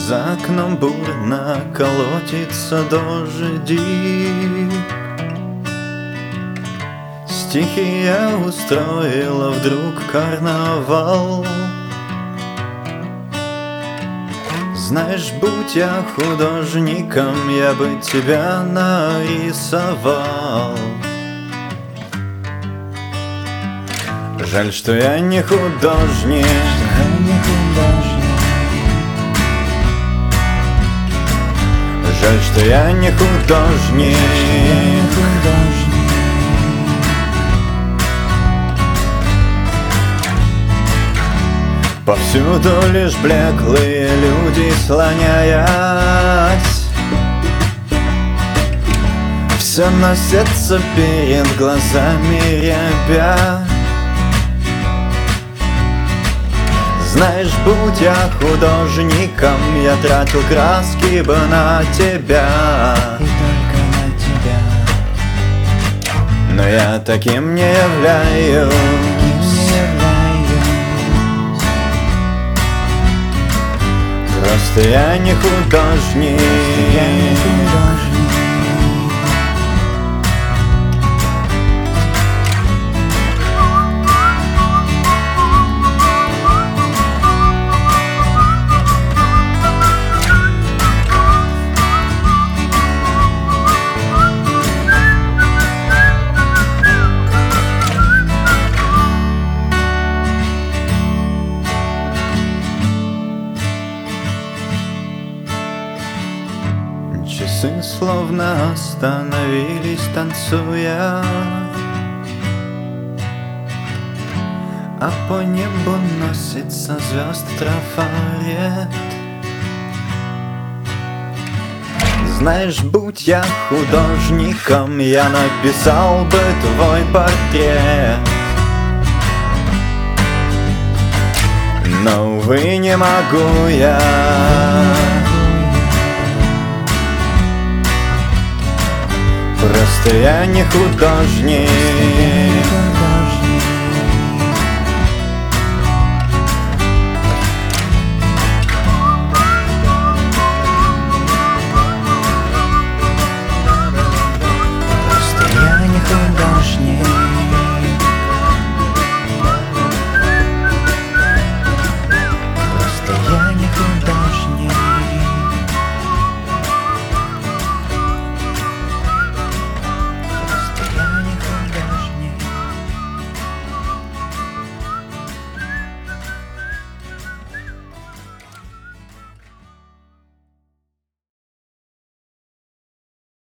За окном бурно колотится дождик. Стихия устроила вдруг карнавал. Знаешь, будь я художником, я бы тебя нарисовал. Жаль, что я не художник. Жаль, что я не художник. Повсюду лишь блеклые люди, слоняясь. Все носится перед глазами рябя. Знаешь, будь я художником, я тратил краски бы на тебя. И только на тебя. Но я таким не являюсь. Просто я не художник. Часы словно остановились, танцуя, а по небу носится звезд трафарет. Знаешь, будь я художником, я написал бы твой портрет. Но, увы, не могу я. Просто я не художник.